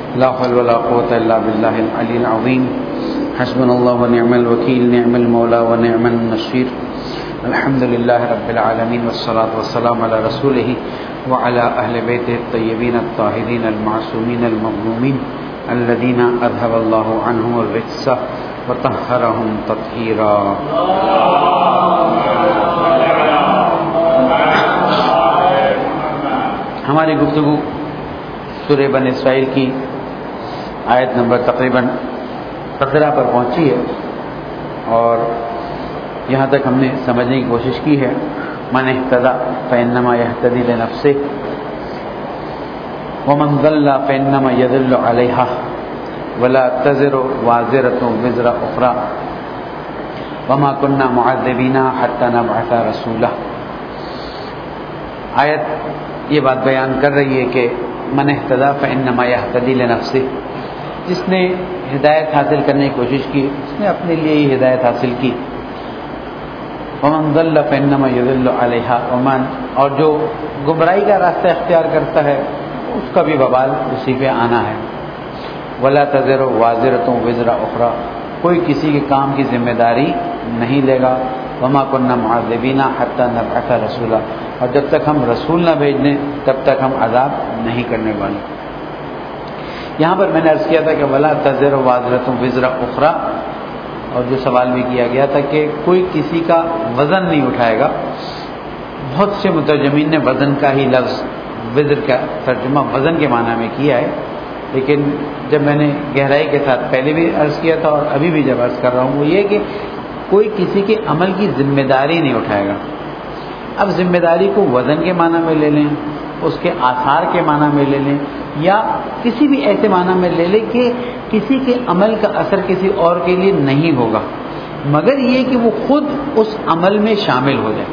لا حول ولا قوة إلا بالله العلي العظيم. حسبنا الله ونعم الوكيل، نعم المولى ونعم النصير. الحمد لله رب العالمين، والصلاة والسلام على رسوله وعلى أهل بيته الطيبين الطاهرين المعصومين المظلومين الذين أذهب الله عنهم الرجس وطهرهم تطهيرا. ہماری گفتگو سورہ بنی اسرائیل کی آیت نمبر تقریباً 17 پر پہنچی ہے، اور یہاں تک ہم نے سمجھنے کی کوشش کی ہے من اہتدی فإنما يهتدي لنفسه ومن ضل فإنما يضل عليها ولا تزر وازرة وزر أخرى وما كنا معذبين حتى نبعث رسولا. آیت یہ بات بیان کر رہی ہے کہ من اہتدی فإنما يهتدي لنفسه، جس نے ہدایت حاصل کرنے کی کوشش کی اس نے اپنے لیے ہی ہدایت حاصل کی. ومن ضل فإنما يضل عليها، اور جو گمراہی کا راستہ اختیار کرتا ہے اس کا بھی وبال اسی پہ آنا ہے. ولا تزر وازرة وزر أخرى، کوئی کسی کے کام کی ذمہ داری نہیں لے گا. وما كنا معذبين حتى نبعث رسولا، اور جب تک ہم رسول نہ بھیج دیں تب تک ہم عذاب نہیں کرنے والے. یہاں پر میں نے عرض کیا تھا کہ ولا تزر وازرة وزر أخرى، اور جو سوال بھی کیا گیا تھا کہ کوئی کسی کا وزن نہیں اٹھائے گا. بہت سے مترجمین نے وزن کا ہی لفظ وزر کا ترجمہ وزن کے معنی میں کیا ہے، لیکن جب میں نے گہرائی کے ساتھ پہلے بھی عرض کیا تھا اور ابھی بھی جب عرض کر رہا ہوں وہ یہ کہ کوئی کسی کے عمل کی ذمہ داری نہیں اٹھائے گا. اب ذمہ داری کو وزن کے معنی میں لے لیں، اس کے آثار کے معنی میں لے لیں، یا کسی بھی ایسے معنی میں لے لیں کہ کسی کے عمل کا اثر کسی اور کے لیے نہیں ہوگا مگر یہ کہ وہ خود اس عمل میں شامل ہو جائے.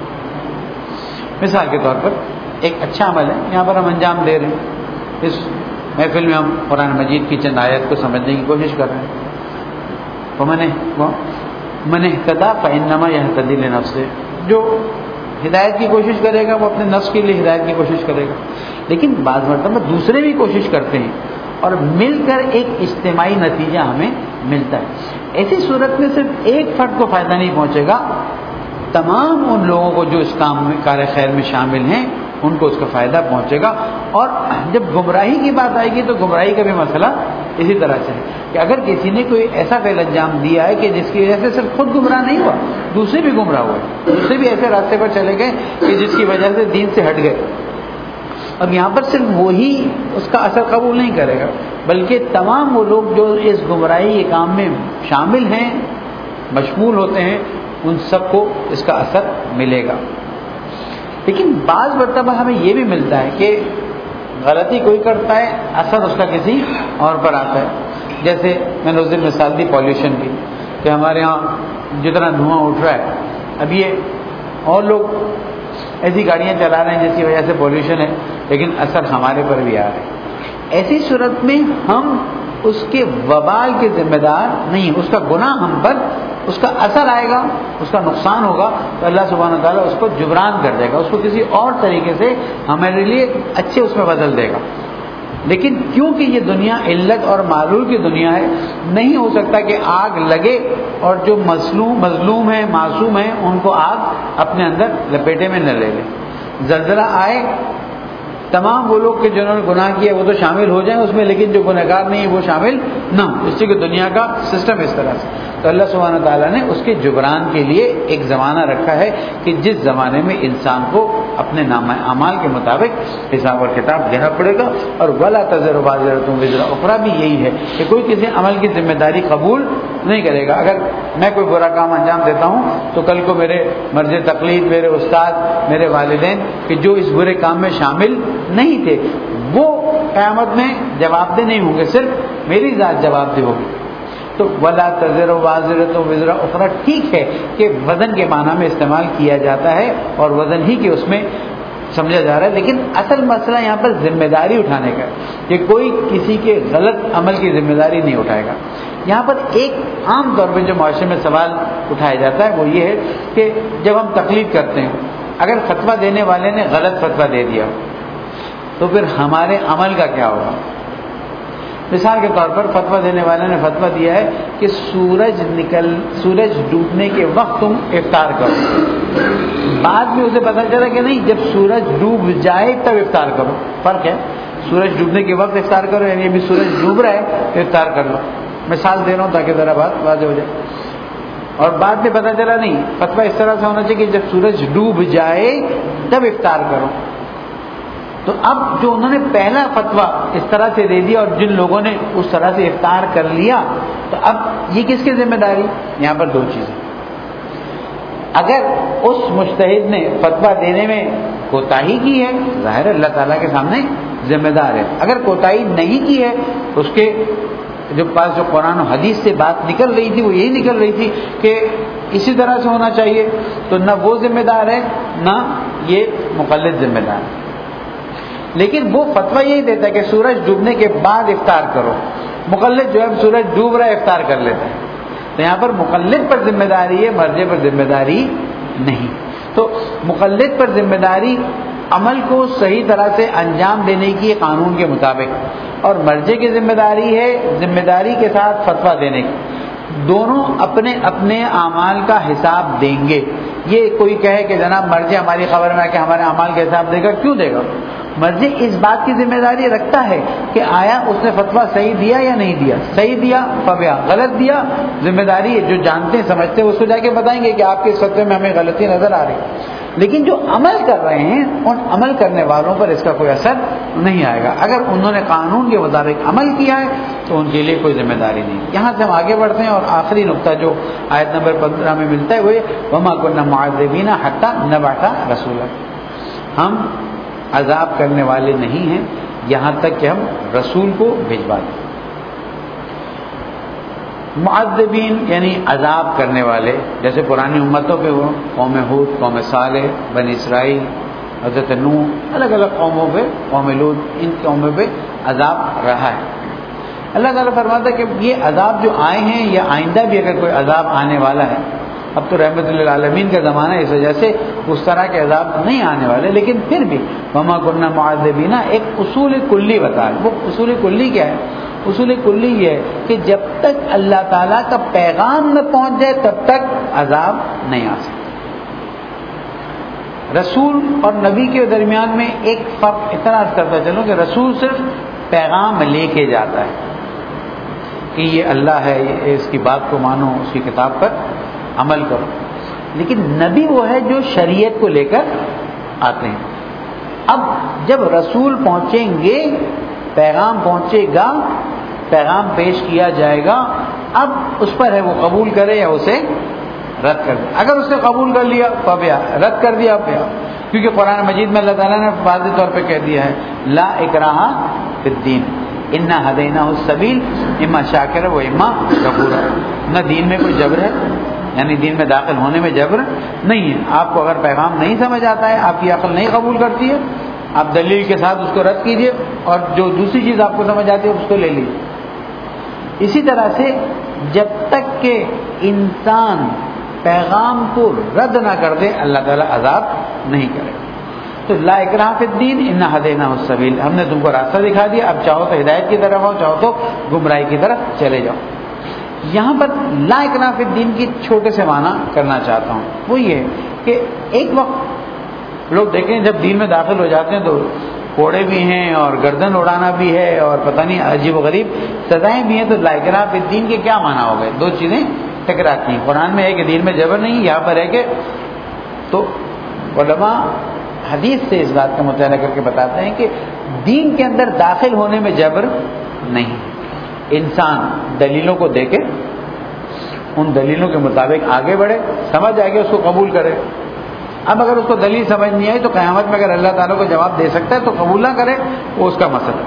مثال کے طور پر ایک اچھا عمل ہے، یہاں پر ہم انجام دے رہے ہیں، اس محفل میں ہم قرآن مجید کی چند آیت کو سمجھنے کی کوشش کر رہے ہیں. تو من اہتدی فإنما يهتدي لنفسه، جو ہدایت کی کوشش کرے گا وہ اپنے نفس کے لیے ہدایت کی کوشش کرے گا. لیکن بعض مرتبہ دوسرے بھی کوشش کرتے ہیں اور مل کر ایک اجتماعی نتیجہ ہمیں ملتا ہے. ایسی صورت میں صرف ایک فرد کو فائدہ نہیں پہنچے گا، تمام ان لوگوں کو جو اس کام میں کار خیر میں شامل ہیں ان کو اس کا فائدہ پہنچے گا. اور جب گمراہی کی بات آئے گی تو گمراہی کا بھی مسئلہ اسی طرح سے ہے کہ اگر کسی نے کوئی ایسا فعل انجام دیا ہے کہ جس کی وجہ سے صرف خود گمراہ نہیں ہوا، دوسرے بھی گمراہ ہوئے، دوسرے بھی ایسے راستے پر چلے گئے کہ جس کی وجہ سے دین سے ہٹ گئے. اب یہاں پر صرف وہی اس کا اثر قبول نہیں کرے گا بلکہ تمام وہ لوگ جو اس گمراہی کے کام میں شامل ہیں، مشمول ہوتے ہیں، ان سب کو اس کا اثر ملے گا. لیکن بعض مرتبہ ہمیں یہ بھی ملتا ہے کہ غلطی کوئی کرتا ہے، اثر اس کا کسی اور پر آتا ہے. جیسے میں نے اس دن مثال دی پالیوشن کی کہ ہمارے ہاں جتنا دھواں اٹھ رہا ہے، اب یہ اور لوگ ایسی گاڑیاں چلا رہے ہیں جس کی وجہ سے پالیوشن ہے، لیکن اثر ہمارے پر بھی آ رہا ہے. ایسی صورت میں ہم اس کے وبال کے ذمہ دار نہیں، اس کا گناہ ہم پر، اس کا اثر آئے گا، اس کا نقصان ہوگا تو اللہ سبحانہ وتعالیٰ اس کو جبران کر دے گا، اس کو کسی اور طریقے سے ہمارے لیے اچھے اس میں بدل دے گا. لیکن کیونکہ یہ دنیا علت اور معلول کی دنیا ہے، نہیں ہو سکتا کہ آگ لگے اور جو مظلوم ہیں، معصوم ہیں، ان کو آگ اپنے اندر لپیٹے میں نہ لے لے. زلزلہ آئے، تمام وہ لوگ کہ جنہوں نے گناہ کیا وہ تو شامل ہو جائیں اس میں، لیکن جو گنہگار نہیں ہے وہ شامل نہ ہو. اس لیے کہ دنیا کا سسٹم اس طرح سے. تو اللہ سبحانہ تعالیٰ نے اس کے جبران کے لیے ایک زمانہ رکھا ہے کہ جس زمانے میں انسان کو اپنے نامہ اعمال کے مطابق حساب اور کتاب دینا پڑے گا. اور ولا تزر وازرة وزر أخرى بھی یہی ہے کہ کوئی کسی عمل کی ذمہ داری قبول نہیں کرے گا. اگر میں کوئی برا کام انجام دیتا ہوں تو کل کو میرے مرض تقلید، میرے استاد، میرے والدین کہ جو اس برے کام میں شامل نہیں تھے وہ قیامت میں جواب دہ نہیں ہوں گے، صرف میری ذات جواب دہ ہوگی. تو ولا تزر وازرة وزر أخرى ٹھیک ہے کہ وزن کے معنی میں استعمال کیا جاتا ہے اور وزن ہی کہ اس میں سمجھا جا رہا ہے، لیکن اصل مسئلہ یہاں پر ذمہ داری اٹھانے کا ہے کہ کوئی کسی کے غلط عمل کی ذمہ داری نہیں اٹھائے گا. یہاں پر ایک عام طور پہ جو معاشرے میں سوال اٹھایا جاتا ہے وہ یہ ہے کہ جب ہم تقلید کرتے ہیں، اگر فتویٰ دینے والے نے غلط فتویٰ دے دیا تو پھر ہمارے عمل کا کیا ہوگا؟ مثال کے طور پر فتویٰ دینے والے نے فتویٰ دیا ہے کہ سورج ڈوبنے کے وقت تم افطار کرو، بعد میں اسے پتہ چلا کہ نہیں، جب سورج ڈوب جائے تب افطار کرو. فرق ہے، سورج ڈوبنے کے وقت افطار کرو یعنی ابھی سورج ڈوب رہا ہے تو افطار کر لو. مثال دے رہا ہوں تاکہ ذرا بات واضح ہو جائے. اور بعد میں پتہ چلا نہیں، فتویٰ اس طرح سے ہونا چاہیے کہ جب سورج ڈوب جائے تب افطار کرو. تو اب جو انہوں نے پہلا فتویٰ اس طرح سے دے دیا اور جن لوگوں نے اس طرح سے افطار کر لیا، تو اب یہ کس کی ذمہ داری؟ یہاں پر دو چیزیں. اگر اس مجتہد نے فتویٰ دینے میں کوتاہی کی ہے، ظاہر اللہ تعالیٰ کے سامنے ذمہ دار ہے. اگر کوتاہی نہیں کی ہے، اس کے جو قرآن و حدیث سے بات نکل رہی تھی وہ یہی نکل رہی تھی کہ اسی طرح سے ہونا چاہیے، تو نہ وہ ذمہ دار ہے نہ یہ مقلد ذمہ دار ہے. لیکن وہ فتویٰ یہی دیتا ہے کہ سورج ڈوبنے کے بعد افطار کرو. مقلد جو ہے سورج ڈوب رہا ہے افطار کر لیتا ہے. تو یہاں پر مقلد پر ذمہ داری ہے، مرجع پر ذمہ داری نہیں. تو مقلد پر ذمہ داری عمل کو صحیح طرح سے انجام دینے کی قانون کے مطابق، اور مرجع کی ذمہ داری ہے ذمہ داری کے ساتھ فتویٰ دینے کی. دونوں اپنے اپنے اعمال کا حساب دیں گے. یہ کوئی کہے کہ جناب مرجع ہماری خبر میں آ کے ہمارے اعمال کا حساب دے گا، کیوں دے گا؟ مرجع اس بات کی ذمہ داری رکھتا ہے کہ آیا اس نے فتویٰ صحیح دیا یا نہیں دیا. صحیح دیا فبیا، غلط دیا ذمہ داری ہے جو جانتے ہیں سمجھتے ہیں اس کو جا کے بتائیں گے کہ آپ کے اس فتوے میں ہمیں غلطی نظر آ رہی. لیکن جو عمل کر رہے ہیں ان عمل کرنے والوں پر اس کا کوئی اثر نہیں آئے گا. اگر انہوں نے قانون کے مطابق عمل کیا ہے تو ان کے لیے کوئی ذمہ داری نہیں. یہاں سے ہم آگے بڑھتے ہیں اور آخری نقطہ جو آیت نمبر 15 میں ملتا ہے وہ وما كنا معذبین حتی نبعث رسولا. ہم عذاب کرنے والے نہیں ہیں یہاں تک کہ ہم رسول کو بھیجوا دیں. معذبین یعنی عذاب کرنے والے، جیسے پرانی امتوں پہ وہ قوم ہود، قوم صالح، بنی اسرائیل، حضرت نوح، الگ الگ قوموں پہ، قوم لوط، ان قوموں پہ عذاب رہا ہے. اللہ تعالیٰ فرماتا ہے کہ یہ عذاب جو آئے ہیں یا آئندہ بھی اگر کوئی عذاب آنے والا ہے، اب تو رحمت للعالمین کا زمانہ ہے اس وجہ سے اس طرح کے عذاب نہیں آنے والے، لیکن پھر بھی وما كنا معذبین ایک اصول کلی بتا ہے. وہ اصول کلی کیا ہے؟ اصول کلی یہ ہے کہ جب تک اللہ تعالیٰ کا پیغام نہ پہنچ جائے تب تک عذاب نہیں آ سکتا. رسول اور نبی کے درمیان میں ایک فرق اتنا کرتا چلوں کہ رسول صرف پیغام لے کے جاتا ہے کہ یہ اللہ ہے، اس کی بات کو مانو، اس کی کتاب پر عمل کرو. لیکن نبی وہ ہے جو شریعت کو لے کر آتے ہیں. اب جب رسول پہنچیں گے، پیغام پہنچے گا، پیغام پیش کیا جائے گا، اب اس پر ہے وہ قبول کرے یا اسے رد کر دے. اگر اس نے قبول کر لیا فبیا، رد کر دیا فبیا. کیونکہ قرآن مجید میں اللہ تعالیٰ نے واضح طور پہ کہہ دیا ہے لا اکراہ فی الدین انا ہدیناہ السبیل اما شاکرا و اما کفورا. نہ دین میں کوئی جبر ہے، یعنی دین میں داخل ہونے میں جبر نہیں ہے. آپ کو اگر پیغام نہیں سمجھ آتا ہے، آپ کی عقل نہیں قبول کرتی ہے، آپ دلیل کے ساتھ اس کو رد کیجئے اور جو دوسری چیز آپ کو سمجھ آتی ہے اس کو لے لیجیے. اسی طرح سے جب تک کہ انسان پیغام کو رد نہ کر دے اللہ تعالیٰ عذاب نہیں کرے. تو لا اکراہ فی الدین انا ہدیناہ السبیل، ہم نے تم کو راستہ دکھا دیا، اب چاہو تو ہدایت کی طرف آؤ، چاہو تو گمراہی کی طرف چلے جاؤ. یہاں پر لا اکراہ فی الدین کی چھوٹے سے معنی کرنا چاہتا ہوں. وہ یہ ہے کہ ایک وقت لوگ دیکھیں جب دین میں داخل ہو جاتے ہیں تو کوڑے بھی ہیں اور گردن اڑانا بھی ہے اور پتہ نہیں عجیب و غریب سزائیں بھی ہیں. تو لا اکراہ فی الدین کے کیا معنی ہو گئے؟ دو چیزیں ٹکراتی ہیں. قرآن میں ہے کہ دین میں جبر نہیں، یہاں پر ہے کہ تو علماء حدیث سے اس بات کا مطالعہ کر کے بتاتے ہیں کہ دین کے اندر داخل ہونے میں جبر نہیں. انسان دلیلوں کو دیکھے، ان دلیلوں کے مطابق آگے بڑھے، سمجھ آئے گا اس کو قبول کرے. اب اگر اس کو دلیل سمجھ نہیں آئی تو قیامت میں اگر اللہ تعالیٰ کو جواب دے سکتا ہے تو قبول نہ کرے، وہ اس کا مسئلہ.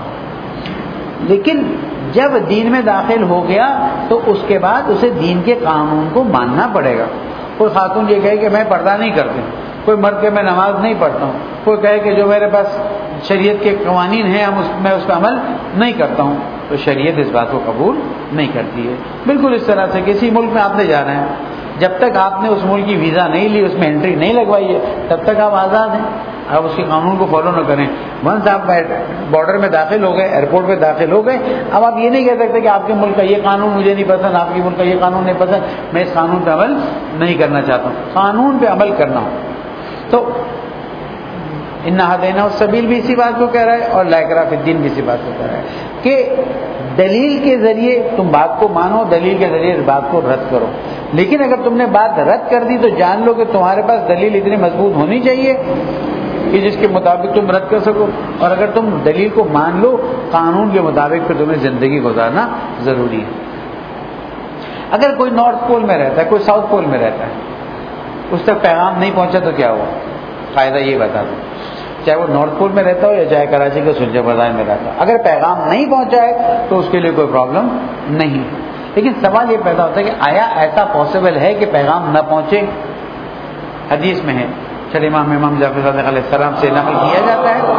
لیکن جب دین میں داخل ہو گیا تو اس کے بعد اسے دین کے قانون کو ماننا پڑے گا. کوئی خاتون یہ کہے کہ میں پردہ نہیں کرتی، کوئی مرد کہ میں نماز نہیں پڑھتا ہوں، کوئی کہے کہ جو میرے پاس شریعت کے قوانین ہیں میں اس پر عمل نہیں کرتا ہوں، تو شریعت اس بات کو قبول نہیں کرتی ہے. بالکل اس طرح سے کسی ملک میں آپ نے جانا ہے، جب تک آپ نے اس ملک کی ویزا نہیں لی، اس میں انٹری نہیں لگوائی ہے، تب تک آپ آزاد ہیں. آپ اس کے قانون کو فالو نہ کریں. ونس آپ بارڈر میں داخل ہو گئے, ایئرپورٹ میں داخل ہو گئے, اب آپ یہ نہیں کہہ سکتے کہ آپ کے ملک کا یہ قانون مجھے نہیں پسند, آپ کے ملک کا یہ قانون نہیں پسند, میں اس قانون پہ عمل نہیں کرنا چاہتا ہوں. قانون پہ عمل کرنا ہو تو اِنَّا هَدَيْنَاهُ السَّبِيلَ بھی اسی بات کو کہہ رہا ہے, اور لَا اِکْرَاهَ فِي الدِّین بھی اسی بات کو کہہ رہا ہے کہ دلیل کے ذریعے تم بات کو مانو, دلیل کے ذریعے اس بات کو رد کرو. لیکن اگر تم نے بات رد کر دی تو جان لو کہ تمہارے پاس دلیل اتنی مضبوط ہونی چاہیے کہ جس کے مطابق تم رد کر سکو, اور اگر تم دلیل کو مان لو قانون کے مطابق پھر تمہیں زندگی گزارنا ضروری ہے. اگر کوئی نارتھ پول میں رہتا ہے, کوئی ساؤتھ پول میں رہتا ہے, اس تک پیغام نہیں پہنچا تو کیا ہوا؟ فائدہ یہ بتا دو, چاہے وہ نارتھ پول میں رہتا ہو یا چاہے کراچی کے سلجھا بازار میں رہتا ہو, اگر پیغام نہیں پہنچا ہے تو اس کے لیے کوئی پرابلم نہیں. لیکن سوال یہ پیدا ہوتا ہے کہ آیا ایسا پاسبل ہے کہ پیغام نہ پہنچے؟ حدیث میں ہے, چل امام جعفر صادق علیہ السلام سے نقل کیا جاتا ہے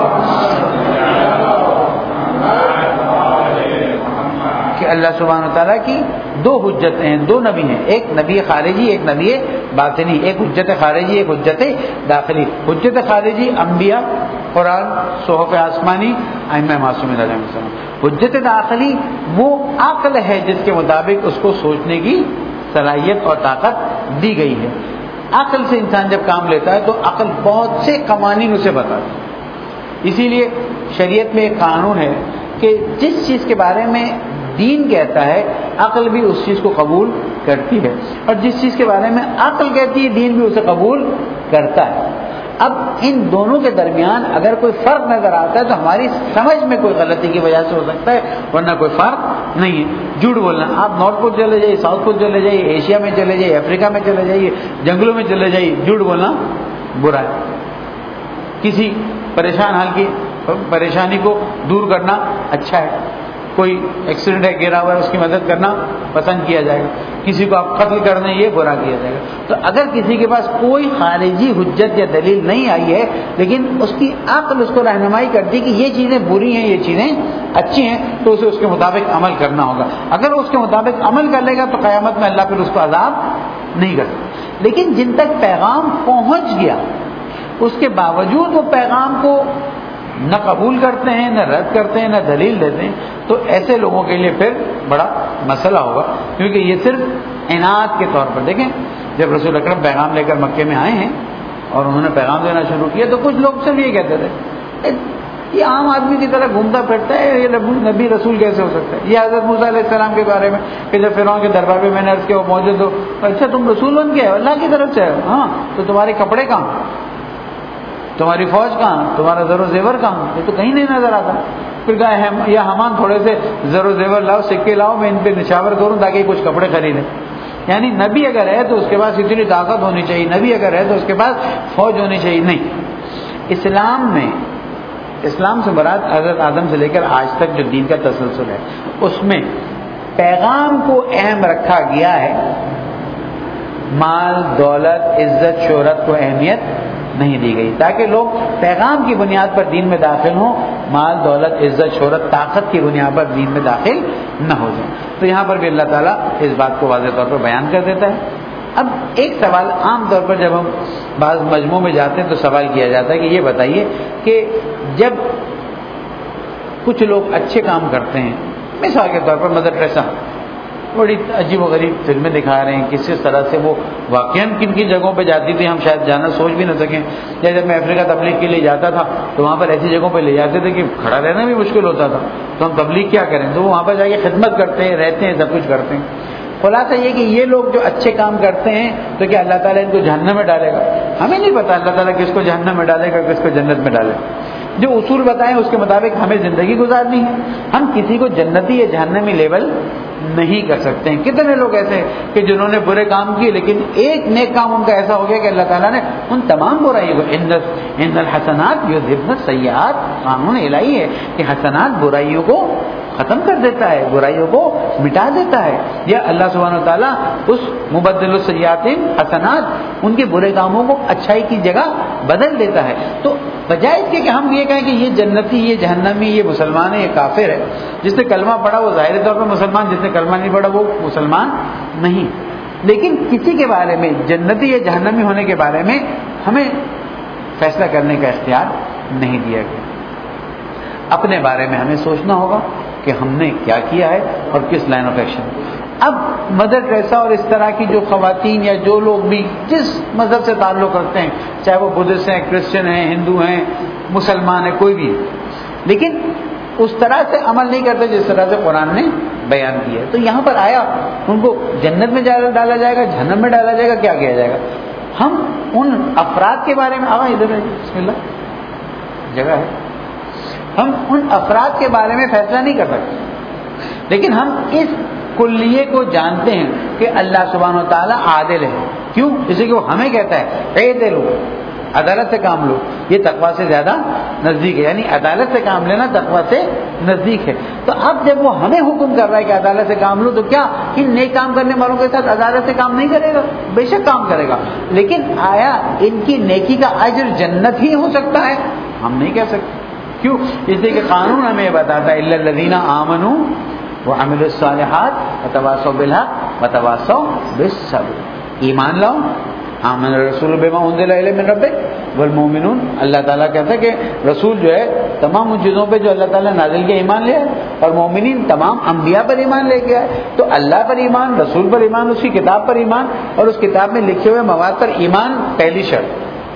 کہ اللہ سبحانہ وتعالیٰ کی دو حجتیں ہیں, دو نبی ہیں, ایک نبی خارجی ایک نبی باطنی, ایک حجت خارجی ایک حجت داخلی. حجت خارجی انبیاء, قرآن, صحف آسمانی, ائمہ معصومین علیہ السلام. حجت داخلی وہ عقل ہے جس کے مطابق اس کو سوچنے کی صلاحیت اور طاقت دی گئی ہے. عقل سے انسان جب کام لیتا ہے تو عقل بہت سے قوانین اسے بتاتی ہے. اسی لیے شریعت میں ایک قانون ہے کہ جس چیز کے بارے میں دین کہتا ہے عقل بھی اس چیز کو قبول کرتی ہے, اور جس چیز کے بارے میں عقل کہتی ہے دین بھی اسے قبول کرتا ہے. اب ان دونوں کے درمیان اگر کوئی فرق نظر آتا ہے تو ہماری سمجھ میں کوئی غلطی کی وجہ سے ہو سکتا ہے, ورنہ کوئی فرق نہیں ہے. جھوٹ بولنا, آپ نارتھ پول چلے جائیے, ساؤتھ پول چلے جائیے, ایشیا میں چلے جائیے, افریقہ میں چلے جائیے, جنگلوں میں چلے جائیے, جھوٹ بولنا برا ہے. کسی پریشان حال کی پریشانی کو دور کرنا اچھا ہے. کوئی ایکسیڈنٹ ہے, گرا ہوا ہے, اس کی مدد کرنا پسند کیا جائے گا. کسی کو آپ قتل کر دیں یہ برا کیا جائے گا. تو اگر کسی کے پاس کوئی خارجی حجت یا دلیل نہیں آئی ہے لیکن اس کی عقل اس کو رہنمائی کرتی کہ یہ چیزیں بری ہیں یہ چیزیں اچھی ہیں, تو اسے اس کے مطابق عمل کرنا ہوگا. اگر اس کے مطابق عمل کر لے گا تو قیامت میں اللہ پھر اس کو عذاب نہیں کرتا. لیکن جن تک پیغام پہنچ گیا اس کے باوجود وہ پیغام کو نہ قبول کرتے ہیں, نہ رد کرتے ہیں, نہ دلیل دیتے ہیں, تو ایسے لوگوں کے لیے پھر بڑا مسئلہ ہوگا. کیونکہ یہ صرف عناد کے طور پر دیکھیں, جب رسول اکرم پیغام لے کر مکے میں آئے ہیں اور انہوں نے پیغام دینا شروع کیا تو کچھ لوگ صرف یہ کہتے تھے یہ عام آدمی کی طرح گھومتا پھرتا ہے, یہ نبی رسول کیسے ہو سکتا ہے. یہ حضرت موسیٰ علیہ السلام کے بارے میں کہ جب فرعون کے دربار میں نے عرض کیا وہ موجود ہو, اچھا تم رسول بن کے اللہ کی طرف سے, ہاں تو تمہارے کپڑے کہاں, تمہاری فوج کہاں, تمہارا زر و زیور کہاں, یہ تو کہیں نہیں نظر آتا. پھر کہا یا حمان تھوڑے سے زر و زیور لاؤ, سکے لاؤ, میں ان پہ نشاور کروں تاکہ کچھ کپڑے خریدیں. یعنی نبی اگر ہے تو اس کے پاس اتنی طاقت ہونی چاہیے, نبی اگر ہے تو اس کے پاس فوج ہونی چاہیے. نہیں, اسلام میں, اسلام سے مراد حضرت آدم سے لے کر آج تک جو دین کا تسلسل ہے اس میں پیغام کو اہم رکھا گیا ہے, مال دولت عزت شہرت کو اہمیت نہیں دی گئی, تاکہ لوگ پیغام کی بنیاد پر دین میں داخل ہوں, مال دولت عزت شہرت طاقت کی بنیاد پر دین میں داخل نہ ہو جائیں. تو یہاں پر بھی اللہ تعالیٰ اس بات کو واضح طور پر بیان کر دیتا ہے. اب ایک سوال عام طور پر جب ہم بعض مجموعوں میں جاتے ہیں تو سوال کیا جاتا ہے کہ یہ بتائیے کہ جب کچھ لوگ اچھے کام کرتے ہیں, مثال کے طور پر مدر ٹریسا بڑی عجیب و غریب فلمیں دکھا رہے ہیں کس طرح سے وہ واقعاً کن کی جگہوں پہ جاتی تھی ہم شاید جانا سوچ بھی نہ سکیں. جب میں افریقہ تبلیغ کے لیے جاتا تھا تو وہاں پر ایسی جگہوں پہ لے جاتے تھے کہ کھڑا رہنا بھی مشکل ہوتا تھا, تو ہم تبلیغ کیا کریں, تو وہ وہاں پر جا کے خدمت کرتے ہیں, رہتے ہیں, سب کچھ کرتے ہیں. خلاصہ یہ کہ یہ لوگ جو اچھے کام کرتے ہیں تو کیا اللہ تعالیٰ ان کو جہنم میں ڈالے گا؟ ہمیں نہیں پتا اللہ تعالیٰ کس کو جہنم میں ڈالے گا کس کو جنت میں ڈالے گا. جو اصول بتائیں اس کے مطابق ہمیں زندگی گزارنی ہے. ہم کسی کو جنتی یا جہنمی لیبل نہیں کر سکتے ہیں. کتنے لوگ ایسے ہیں کہ جنہوں نے برے کام کیے لیکن ایک نیک کام ان کا ایسا ہو گیا کہ اللہ تعالیٰ نے ان تمام برائیوں کو ان الحسنات یذھبن السیئات, قانون الہی ہے کہ حسنات برائیوں کو ختم کر دیتا ہے, برائیوں کو مٹا دیتا ہے. یا اللہ سبحانہ و تعالیٰ اس مبدل السیئات حسنات ان کے برے کاموں کو اچھائی کی جگہ بدل دیتا ہے. تو بجائے اس کے کہ ہم یہ کہیں کہ یہ جنتی یہ جہنمی یہ مسلمان ہے یہ کافر ہے, جس نے کلمہ پڑھا وہ ظاہر طور پر مسلمان, جس نے کلمہ نہیں پڑھا وہ مسلمان نہیں. لیکن کسی کے بارے میں جنتی یا جہنمی ہونے کے بارے میں ہمیں فیصلہ کرنے کا اختیار نہیں دیا گیا. اپنے بارے میں ہمیں سوچنا ہوگا کہ ہم نے کیا کیا ہے اور کس لائن آف ایکشن. اب مدر ٹریسا اور اس طرح کی جو خواتین یا جو لوگ بھی جس مذہب سے تعلق رکھتے ہیں، چاہے وہ بدھسٹ ہیں، کرسچن ہیں، ہندو ہیں، مسلمان ہیں، کوئی بھی، لیکن اس طرح سے عمل نہیں کرتے جس طرح سے قرآن نے بیان کیا ہے. تو یہاں پر آیا ان کو جنت میں ڈالا جائے گا، جہنم میں ڈالا جائے گا، کیا کیا جائے گا؟ ہم ان افراد کے بارے میں ادھر ہے، بسم اللہ جگہ ہے، ہم ان افراد کے بارے میں فیصلہ نہیں کر سکتے، لیکن ہم اس کلیے کو جانتے ہیں کہ اللہ سبحانہ و تعالیٰ عادل ہے. کیوں؟ جیسے کہ وہ ہمیں کہتا ہے اعدلوا، عدالت سے کام لو، یہ تقویٰ سے زیادہ نزدیک ہے. یعنی عدالت سے کام لینا تقویٰ سے نزدیک ہے. تو اب جب وہ ہمیں حکم کر رہا ہے کہ عدالت سے کام لو، تو کیا ان نیک کام کرنے والوں کے ساتھ عدالت سے کام نہیں کرے گا؟ بے شک کام کرے گا، لیکن آیا ان کی نیکی کا اجر جنت ہی ہو سکتا ہے؟ ہم نہیں کہہ سکتے. کیوں؟ اس لیے کہ قانون ہمیں یہ بتاتا ہے الا الذین آمنوا وعملوا الصالحات وتواصوا بالحق وتواصوا بالصبر. ایمان لاؤ، آمن الرسول بما انزل الیہ من ربہ والمؤمنون. اللہ تعالیٰ کہتا ہے کہ رسول جو ہے تمام ان چیزوں پہ جو اللہ تعالیٰ نازل کے ایمان لے آئے، اور مومنین تمام انبیاء پر ایمان لے کے آئے. تو اللہ پر ایمان، رسول پر ایمان، اس کی کتاب پر ایمان، اور اس کتاب میں لکھے ہوئے مواد پر ایمان پہلی شرط.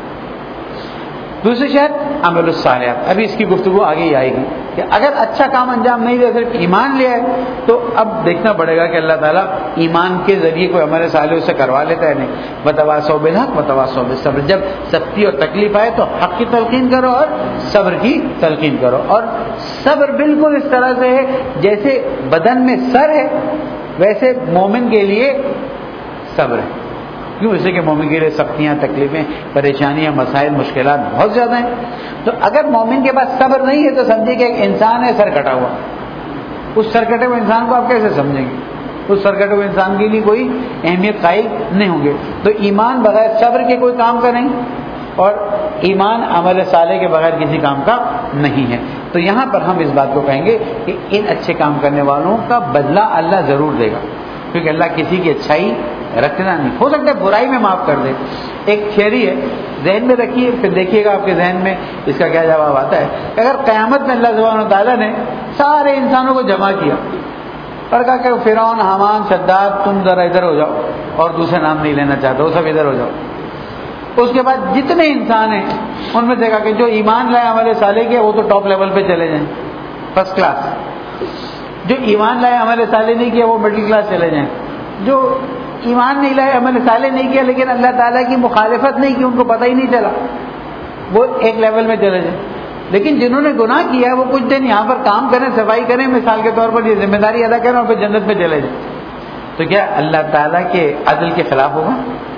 دوسری شرط عمل الصالحات. ابھی اس کی گفتگو آگے ہی آئے گی کہ اگر اچھا کام انجام نہیں دے، صرف ایمان لے آئے، تو اب دیکھنا پڑے گا کہ اللہ تعالیٰ ایمان کے ذریعے کوئی عمل صالح اس سے کروا لیتا ہے نہیں. وتواصوا بالحق وتواصوا بالصبر. جب سختی اور تکلیف آئے تو حق کی تلقین کرو اور صبر کی تلقین کرو. اور صبر بالکل اس طرح سے ہے جیسے بدن میں سر ہے، ویسے مومن کے لیے صبر ہے. کیوں؟ اس لیے کہ مومن کے لیے سختیاں، تکلیفیں، پریشانیاں، مسائل، مشکلات بہت زیادہ ہیں. تو اگر مومن کے پاس صبر نہیں ہے تو سمجھے کہ ایک انسان ہے سر کٹا ہوا. اس سر کٹے ہوئے انسان کو آپ کیسے سمجھیں گے؟ اس سر کٹے ہوئے انسان کے لیے کوئی اہمیت قائل نہیں ہوں گے. تو ایمان بغیر صبر کے کوئی کام کا نہیں، اور ایمان عمل صالح کے بغیر کسی کام کا نہیں ہے. تو یہاں پر ہم اس بات کو کہیں گے کہ ان اچھے کام کرنے والوں کا بدلہ اللہ ضرور دے گا، کیونکہ اللہ کسی کی اچھائی رکھنا نہیں. ہو سکتا ہے برائی میں معاف کر دے. ایک تھیوری ہے، ذہن میں رکھیے، پھر دیکھیے گا آپ کے ذہن میں اس کا کیا جواب آتا ہے. اگر قیامت میں اللہ سبحانہ تعالیٰ نے سارے انسانوں کو جمع کیا اور کہا کہ فرعون، حامان، شداد، تم ذرا ادھر ہو جاؤ، اور دوسرے نام نہیں لینا چاہتا، وہ سب ادھر ہو جاؤ. اس کے بعد جتنے انسان ہیں ان میں دیکھا کہ جو ایمان لائے عمل صالح کے وہ تو ٹاپ لیول پہ چلے جائیں، فرسٹ کلاس. جو ایمان لائے عمل صالح نہیں کیا وہ مڈل کلاس چلے جائیں. جو ایمان نہیں لائے عمل صالح نہیں کیا لیکن اللہ تعالیٰ کی مخالفت نہیں کی، ان کو پتہ ہی نہیں چلا، وہ ایک لیول میں چلے جائیں. لیکن جنہوں نے گناہ کیا ہے وہ کچھ دن یہاں پر کام کریں، صفائی کریں، مثال کے طور پر یہ ذمہ داری ادا کریں، اور پھر جنت میں چلے جائیں. تو کیا اللہ تعالیٰ کے عدل کے خلاف ہوگا؟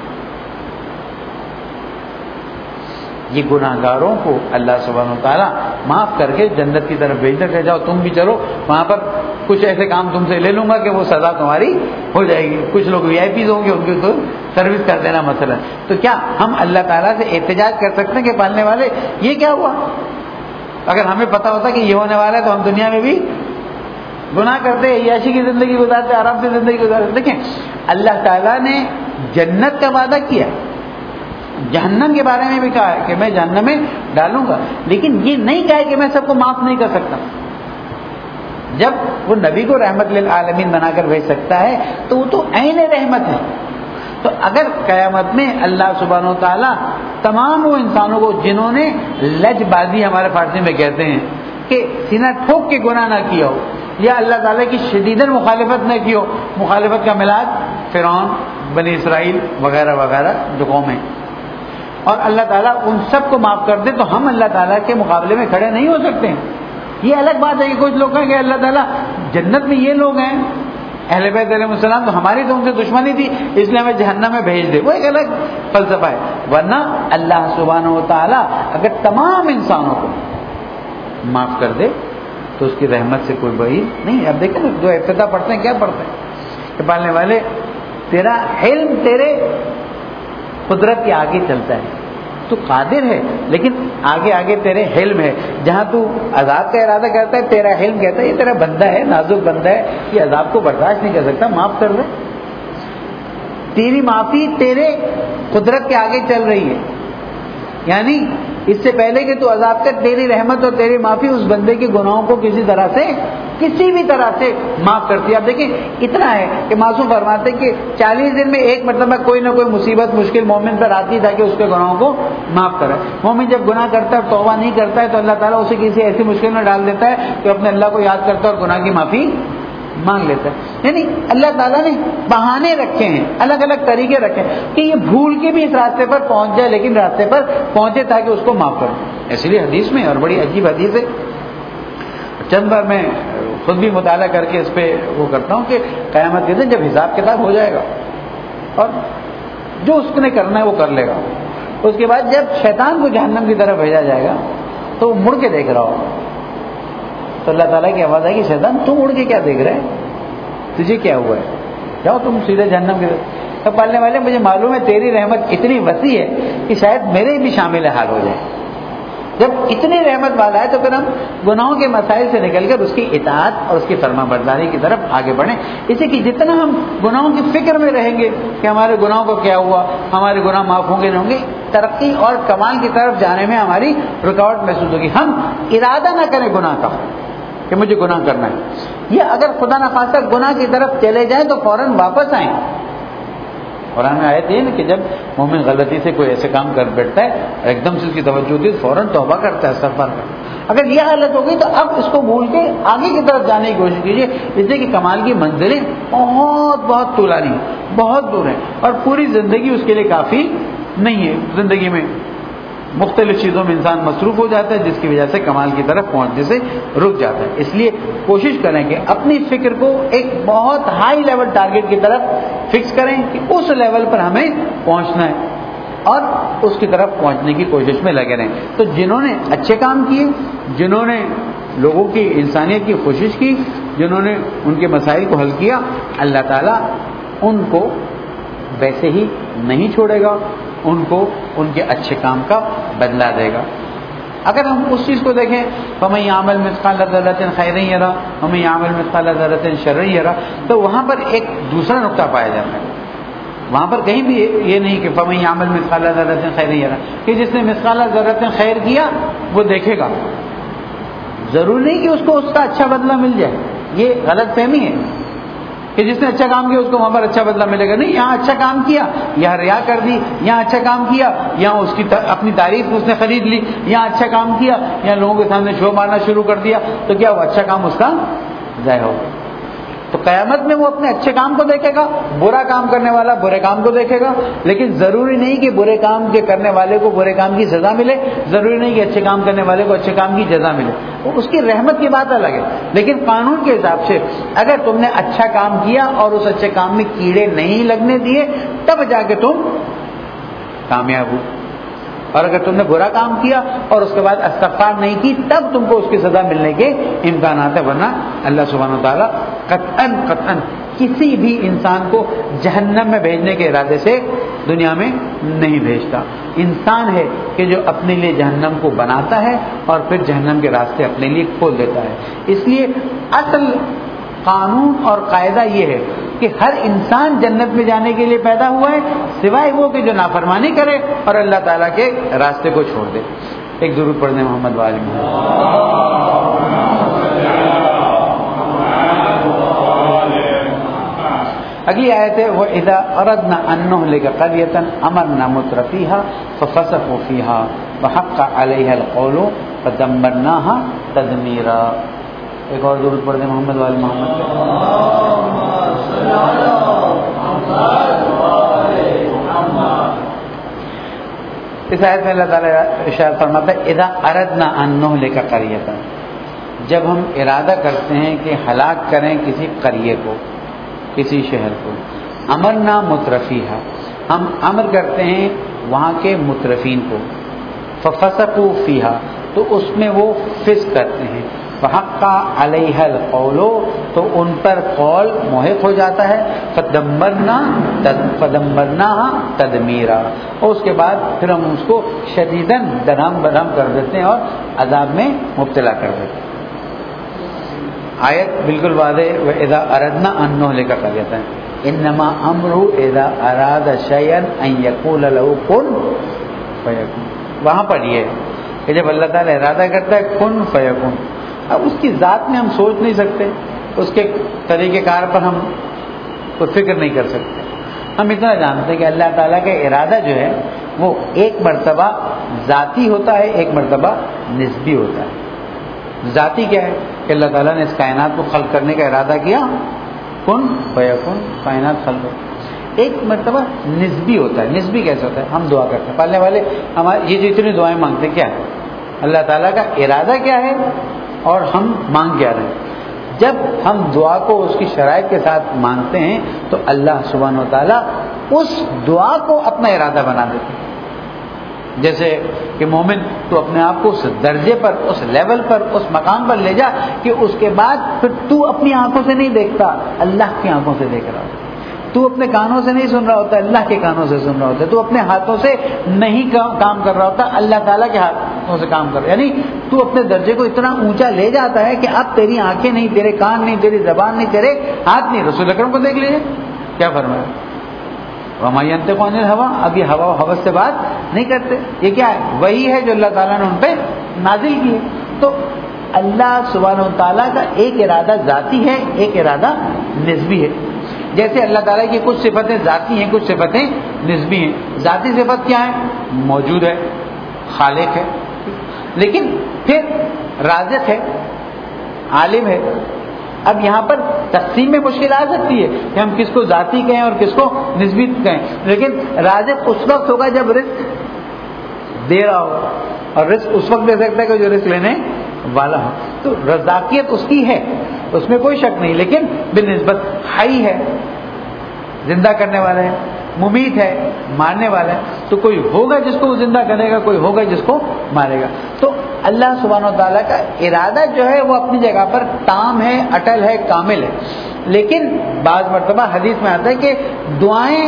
یہ گناہ گاروں کو اللہ سبحانہ و تعالیٰ معاف کر کے جنت کی طرف بھیجنا کہ جاؤ تم بھی چلو، وہاں پر کچھ ایسے کام تم سے لے لوں گا کہ وہ سزا تمہاری ہو جائے گی. کچھ لوگ وی آئی پیز ہوں گے، ان کی تو سروس کر دینا مثلا. تو کیا ہم اللہ تعالیٰ سے احتجاج کر سکتے ہیں کہ پالنے والے یہ کیا ہوا؟ اگر ہمیں پتا ہوتا کہ یہ ہونے والا ہے تو ہم دنیا میں بھی گناہ کرتے، عیاشی کی زندگی گزارتے، آرام سے زندگی گزارتے. دیکھیں اللہ تعالیٰ نے جنت کا وعدہ کیا، جہنم کے بارے میں بھی کہا ہے کہ میں جہنم میں ڈالوں گا، لیکن یہ نہیں کہا ہے کہ میں سب کو معاف نہیں کر سکتا. جب وہ نبی کو رحمت للعالمین بنا کر بھیج سکتا ہے تو وہ تو عین رحمت ہے. تو اگر قیامت میں اللہ سبحانہ و تعالیٰ تمام وہ انسانوں کو جنہوں نے لج بازی ہمارے فارسی میں کہتے ہیں کہ سینہ ٹھوک کے گناہ نہ کیا ہو، یا اللہ تعالیٰ کی شدیداً مخالفت نہ کی ہو، مخالفت کا ملاج فرعون، بنی اسرائیل وغیرہ وغیرہ جو قوم ہیں، اور اللہ تعالیٰ ان سب کو معاف کر دے، تو ہم اللہ تعالیٰ کے مقابلے میں کھڑے نہیں ہو سکتے ہیں. یہ الگ بات ہے کہ کچھ لوگ کہیں کہ اللہ تعالیٰ جنت میں یہ لوگ ہیں اہل بیت علیہ السلام، تو ہماری تو ان سے دشمنی تھی اس لیے ہمیں جہنم میں بھیج دے. وہ ایک الگ فلسفہ ہے. ورنہ اللہ سبحانہ و تعالیٰ اگر تمام انسانوں کو معاف کر دے تو اس کی رحمت سے کوئی بعید نہیں ہے. اب دیکھیں نا جو ابتدا پڑھتے ہیں کیا پڑھتے ہیں کہ پالنے والے تیرا علم تیرے قدرت کے آگے چلتا ہے، تو قادر ہے لیکن آگے آگے تیرے حلم ہے. جہاں تو عذاب کا ارادہ کرتا ہے تیرا حلم کہتا ہے یہ تیرا بندہ ہے، نازک بندہ ہے، یہ عذاب کو برداشت نہیں کر سکتا، معاف کر دے. تیری معافی تیرے قدرت کے آگے چل رہی ہے. یعنی اس سے پہلے کہ تو عذاب کر، تیری رحمت اور تیری معافی اس بندے کے گناہوں کو کسی بھی طرح سے معاف کرتی ہے. آپ دیکھیں اتنا ہے کہ معصوم فرماتے کہ 40 دن میں ایک مرتبہ کوئی نہ کوئی مصیبت مشکل مومن پر آتی تاکہ اس کے گناہوں کو معاف کرے. مومن جب گناہ کرتا ہے اور توبہ نہیں کرتا ہے تو اللہ تعالیٰ اسے کسی ایسی مشکل میں ڈال دیتا ہے کہ اپنے اللہ کو یاد کرتا ہے اور گناہ کی معافی مانگ لیتا ہے. یعنی اللہ تعالیٰ نے بہانے رکھے ہیں، الگ الگ طریقے رکھے ہیں کہ یہ بھول کے بھی اس راستے پر پہنچ جائے، لیکن راستے پر پہنچے تاکہ اس کو معاف کرے. اس لیے حدیث میں، اور بڑی عجیب حدیث ہے، چند بار میں خود بھی مطالعہ کر کے اس پہ وہ کرتا ہوں کہ قیامت کے دن جب حساب کتاب ہو جائے گا اور جو اس نے کرنا ہے وہ کر لے گا، اس کے بعد جب شیطان کو جہنم کی طرف بھیجا جائے گا تو وہ مڑ کے دیکھ رہا ہوگا، تو اللہ تعالیٰ کی آواز آئے گی شیطان تم مڑ کے کیا دیکھ رہے ہیں، تجھے کیا ہوا ہے، جاؤ تم سیدھے جہنم کی طرف. تو پالنے والے مجھے معلوم ہے تیری رحمت اتنی وسیع ہے کہ شاید میرے بھی شامل حال ہو جائے. جب اتنی رحمت والا ہے تو پھر ہم گناہوں کے مسائل سے نکل کر اس کی اطاعت اور اس کی فرما برداری کی طرف آگے بڑھیں. اسے کہ جتنا ہم گناہوں کی فکر میں رہیں گے کہ ہمارے گناہوں کو کیا ہوا، ہمارے گناہ معاف ہوں گے نہیں ہوں گے، ترقی اور کمال کی طرف جانے میں ہماری رکاوٹ محسوس ہوگی. ہم ارادہ نہ کریں گناہ کا کہ مجھے گناہ کرنا ہے، یہ اگر خدا نخواستہ گناہ کی طرف چلے جائیں تو فوراً واپس آئیں. قرآن میں آیت یہ نا کہ جب مومن غلطی سے کوئی ایسے کام کر بیٹھتا ہے اور ایک دم سے اس کی توجہ ہوتی ہے فوراً توبہ کرتا ہے، استغفار کرتا ہے. اگر یہ حالت ہوگی تو اب اس کو بھول کے آگے کی طرف جانے کی کوشش کیجیے، اس لیے کہ کمال کی منزلیں بہت طولانی ہیں، بہت دور ہیں، اور پوری زندگی اس کے لیے کافی نہیں ہے. زندگی میں مختلف چیزوں میں انسان مصروف ہو جاتا ہے جس کی وجہ سے کمال کی طرف پہنچنے سے رک جاتا ہے. اس لیے کوشش کریں کہ اپنی فکر کو ایک بہت ہائی لیول ٹارگٹ کی طرف فکس کریں کہ اس لیول پر ہمیں پہنچنا ہے اور اس کی طرف پہنچنے کی کوشش میں لگے رہیں. تو جنہوں نے اچھے کام کیے، جنہوں نے لوگوں کی انسانیت کی کوشش کی، جنہوں نے ان کے مسائل کو حل کیا، اللہ تعالیٰ ان کو ویسے ہی نہیں چھوڑے گا، ان کو ان کے اچھے کام کا بدلہ دے گا. اگر ہم اس چیز کو دیکھیں فَمَن يَعْمَلْ مِثْقَالَ ذَرَّةٍ خَيْرًا يَرَهُ وَمَن يَعْمَلْ مِثْقَالَ ذَرَّةٍ شَرًّا يَرَهُ، تو وہاں پر ایک دوسرا نقطہ پایا جاتا ہے. وہاں پر کہیں بھی یہ نہیں کہ فَمَن يَعْمَلْ مِثْقَالَ ذَرَّةٍ خَيْرًا يَرَهُ کہ جس نے مثقال ذرۃ خیر کیا وہ دیکھے گا. ضروری نہیں کہ اس کو اس کا اچھا بدلہ مل جائے، یہ غلط فہمی ہے کہ جس نے اچھا کام کیا اس کو وہاں پر اچھا بدلہ ملے گا. نہیں، یہاں اچھا کام کیا، یہاں ریا کر دی، یہاں اچھا کام کیا، یہاں اس کی اپنی تعریف اس نے خرید لی، یہاں اچھا کام کیا، یہاں لوگوں کے سامنے شو مارنا شروع کر دیا، تو کیا وہ اچھا کام اس کا ضائع ہوگا. تو قیامت میں وہ اپنے اچھے کام کو دیکھے گا، برا کام کرنے والا برے کام کو دیکھے گا. لیکن ضروری نہیں کہ برے کام کے کرنے والے کو برے کام کی سزا ملے، ضروری نہیں کہ اچھے کام کرنے والے کو اچھے کام کی جزا ملے. اس کی رحمت کی بات الگ ہے، لیکن قانون کے حساب سے اگر تم نے اچھا کام کیا اور اس اچھے کام میں کیڑے نہیں لگنے دیے تب جا کے تم کامیاب ہو، اور اگر تم نے برا کام کیا اور اس کے بعد استغفار نہیں کی تب تم کو اس کی سزا ملنے کے امکانات ہے. ورنہ اللہ سبحانہ وتعالیٰ قطعاً کسی بھی انسان کو جہنم میں بھیجنے کے ارادے سے دنیا میں نہیں بھیجتا. انسان ہے کہ جو اپنے لیے جہنم کو بناتا ہے اور پھر جہنم کے راستے اپنے لیے کھول دیتا ہے. اس لیے اصل قانون اور قاعدہ یہ ہے کہ ہر انسان جنت میں جانے کے لیے پیدا ہوا ہے سوائے وہ کہ جو نافرمانی کرے اور اللہ تعالیٰ کے راستے کو چھوڑ دے. ایک درود پڑھنے محمد وآل محمد. اگلی آیت ہے وَإِذَا أَرَدْنَا أَن نُهْلِكَ قَرْيَةً أَمَرْنَا مُتْرَفِيهَا فَفَسَقُوا فِيهَا وَحَقَّ عَلَيْهَا الْقَوْلُ فَدَمَّرْنَاهَا تَدْمِيرًا. ایک اور درود پڑھ دیں محمد وآل محمد. اس آیت میں اللہ تعالیٰ ارشاد فرماتا ہے اذا اردنا ان نہلک قریۃ، جب ہم ارادہ کرتے ہیں کہ ہلاک کریں کسی قریے کو، کسی شہر کو. امرنا مترفیہا، ہم امر کرتے ہیں وہاں کے مترفین کو. ففسقوا فیہا، تو اس میں وہ فسق کرتے ہیں. فحق علیہ القول، تو ان پر قول محق ہو جاتا ہے. فدمرناها تدمیرا، اور اس کے بعد پھر ہم اس کو شدیداً درہم برہم کر دیتے ہیں اور عذاب میں مبتلا کر دیتے ہیں. آیت بالکل واضح وَإِذَا أَرَدْنَا أَن نُهْلِكَ قَرْيَةً إِنَّمَا أَمْرُهُ إِذَا أَرَادَ شَيْئًا أَن يَقُولَ لَهُ كُن فَيَكُونُ. وہاں پر یہ کہ جب اللہ تعالیٰ ارادہ کرتا ہے کن فیکون، اب اس کی ذات میں ہم سوچ نہیں سکتے، اس کے طریقہ کار پر ہم کوئی فکر نہیں کر سکتے. ہم اتنا جانتے ہیں کہ اللہ تعالیٰ کا ارادہ جو ہے وہ ایک مرتبہ ذاتی ہوتا ہے، ایک مرتبہ نسبی ہوتا ہے. ذاتی کیا ہے کہ اللہ تعالیٰ نے اس کائنات کو خلق کرنے کا ارادہ کیا، کن فیکون، کائنات خلق ہو. ایک مرتبہ نسبی ہوتا ہے. نسبی کیسے ہوتا ہے؟ ہم دعا کرتے ہیں، پالنے والے ہمارے یہ جو اتنی دعائیں مانگتے ہیں کیا ہے؟ اللہ تعالیٰ کا ارادہ کیا ہے اور ہم مانگ کیا رہے ہیں. جب ہم دعا کو اس کی شرائط کے ساتھ مانگتے ہیں تو اللہ سبحانہ و تعالیٰ اس دعا کو اپنا ارادہ بنا دیتے ہیں. جیسے کہ مومن تو اپنے آپ کو اس درجے پر، اس لیول پر، اس مقام پر لے جا کہ اس کے بعد پھر تو اپنی آنکھوں سے نہیں دیکھتا، اللہ کی آنکھوں سے دیکھ رہا ہوتا. تو اپنے کانوں سے نہیں سن رہا ہوتا، اللہ کے کانوں سے سن رہا ہوتا ہے. تو اپنے ہاتھوں سے نہیں کام کر رہا ہوتا، اللہ تعالیٰ کے ہاتھوں سے کام کر رہا ہے. یعنی تو اپنے درجے کو اتنا اونچا لے جاتا ہے کہ اب تیری آنکھیں نہیں، تیرے کان نہیں، تیری زبان نہیں، تیرے ہاتھ نہیں. رسول اکرم کو دیکھ لیجیے کیا فرمایا، وما ينطق عن الهوى. اب یہ ہوا و ہوس سے بات نہیں کرتے. یہ کیا ہے؟ وہی ہے جو اللہ تعالیٰ نے ان پہ نازل کی ہے. تو اللہ سبحانہ و تعالیٰ کا ایک ارادہ ذاتی ہے، ایک ارادہ نسبی ہے. جیسے اللہ تعالیٰ کی کچھ صفتیں ذاتی ہیں، کچھ صفتیں نسبی ہیں. ذاتی صفت کیا ہے؟ موجود ہے، خالق ہے. لیکن پھر رازق ہے، عالم ہے. اب یہاں پر تقسیم میں مشکل آ سکتی ہے کہ ہم کس کو ذاتی کہیں اور کس کو نسبی کہیں. لیکن رازق اس وقت ہوگا جب رزق دے رہا ہو، اور رزق اس وقت دے سکتا ہے کہ جو رزق لینے والا ہو. تو رزاقیت اس کی ہے، اس میں کوئی شک نہیں. لیکن بالنسبت حی ہے، زندہ کرنے والا ہے، ممیت ہے، مارنے والا ہے. تو کوئی ہوگا جس کو وہ زندہ کرے گا، کوئی ہوگا جس کو مارے گا. تو اللہ سبحانہ و تعالیٰ کا ارادہ جو ہے وہ اپنی جگہ پر تام ہے، اٹل ہے، کامل ہے. لیکن بعض مرتبہ حدیث میں آتا ہے کہ دعائیں